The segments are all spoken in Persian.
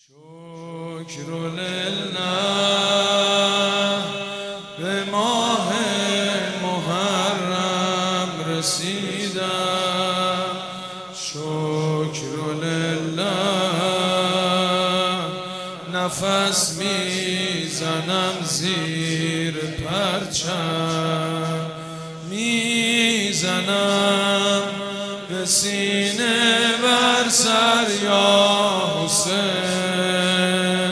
شکر لله به ماه محرم رسیدم. شکر لله نفس میزنم زیر پرچم، میزنم به سینه بر سر یا حسین.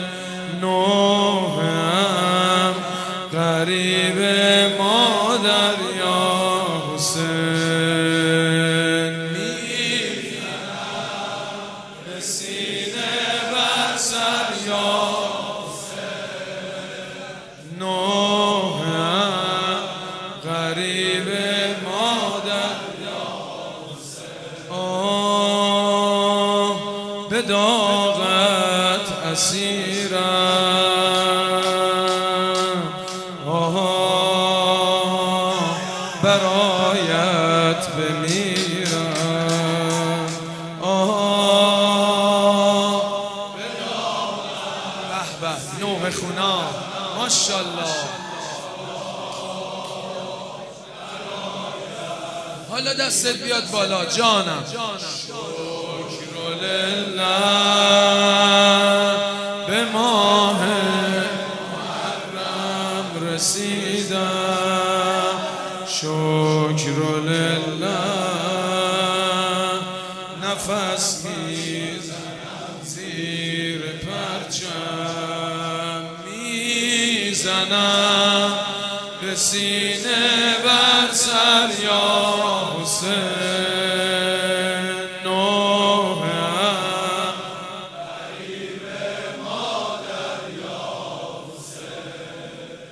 نوحم قریب مادر یا حسین. میزنم به سینه بر سر یا حسین. نوحم قریب مادر یا حسین. به داغت اسیرم، برایت بمیرم. به داغت به به نوح خونا ماشاءالله. حالا دستت بیاد بالا جانم. شکر لله به ماه محرم رسیدم. شکر لله نفس میزنم زیر پرچم، میزنم به سینه بر سر یا حسین. نوحم قریب مادر یا حسین.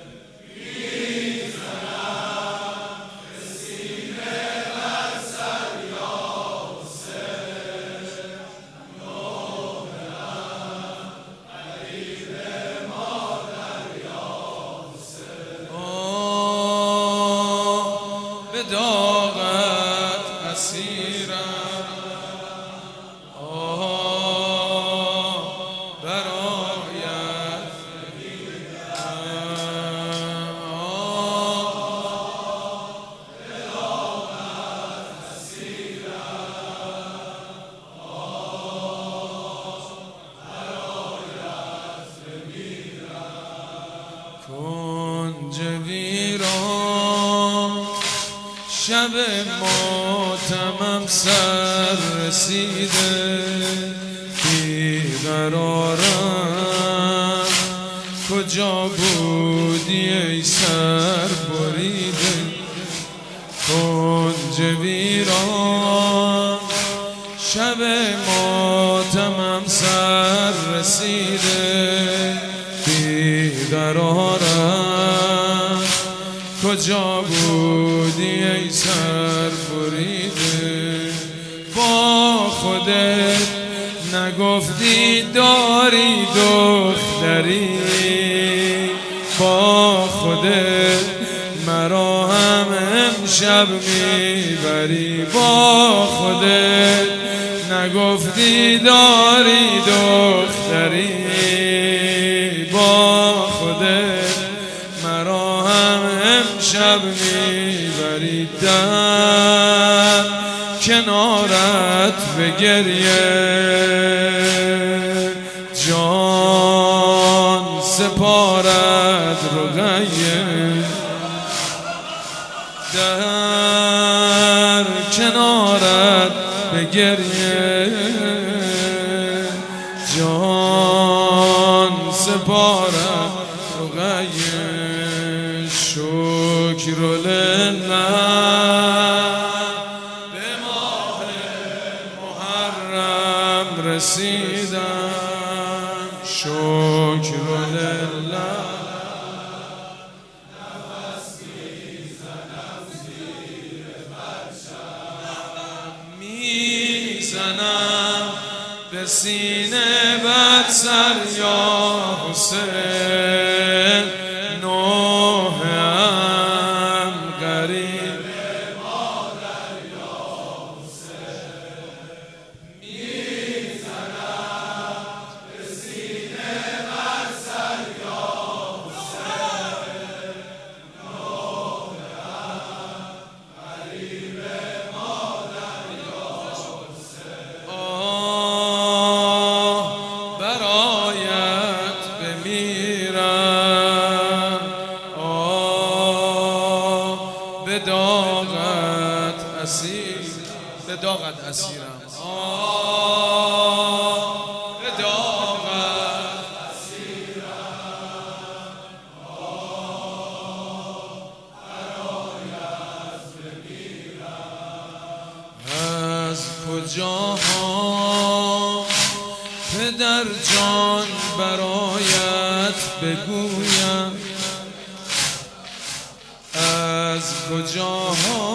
میزنم به سینه بر سر یا حسین. نوحم قریب مادر یا حسین. به داغت اسیرم، برایت بمیرم. به داغت اسیرم، برایت بمیرم. کنج ویران شب ماتمم سر رسیده، بیقرارم کجا بودی ای سر بریده. کنج ویران شب ماتمم سر رسیده، بیقرارم کجا بودی ای سر بریده. با خودت نگفتی داری دختری، با خودت مرا هم امشب میبری. با خودت نگفتی داری دختری، با خودت مرا هم امشب میبری. در کنارت به گریه جان سپارد رقیه. در کنارت به گریه جان سپارد رقیه. شکر لله به ماه محرم رسیدم. شکر لله نفس میزنم زیر پرچم، میزنم به سینه بر سر یا حسین. نوحم قریب مادر یا حسین. میزنم به سینه جان برایت بگویم از کجاها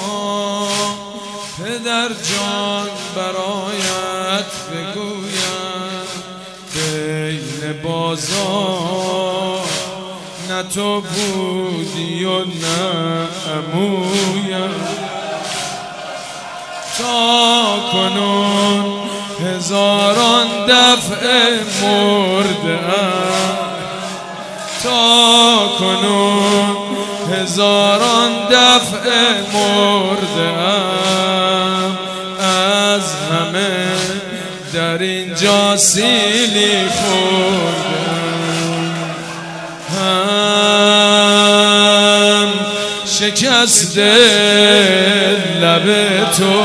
پدر جان برایت بگویم بین بازار نه تو بودی و نه عمویم تا کنون هزاران دفعه مرده‌ام تا کنون هزاران دفعه مرده‌ام از همه در اینجا سیلی خوردم هم شکست لب تو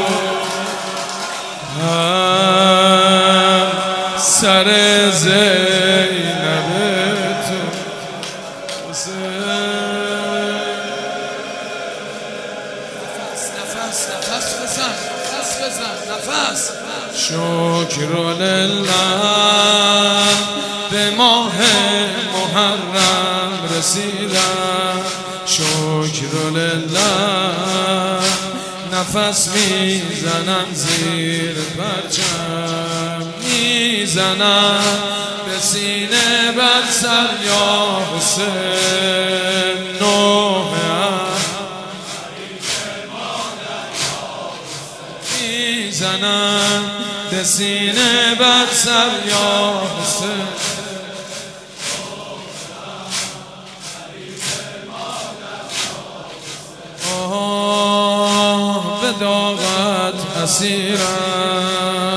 هم سر زینب تو نفس شکر لله به ماه محرم رسیدم شکر لله نفس میزنم زیر پرچم میزنم به سینه بر سر یا حسین نوح میزنم به سینه بر سر یا حسین آه به داغت اسیرم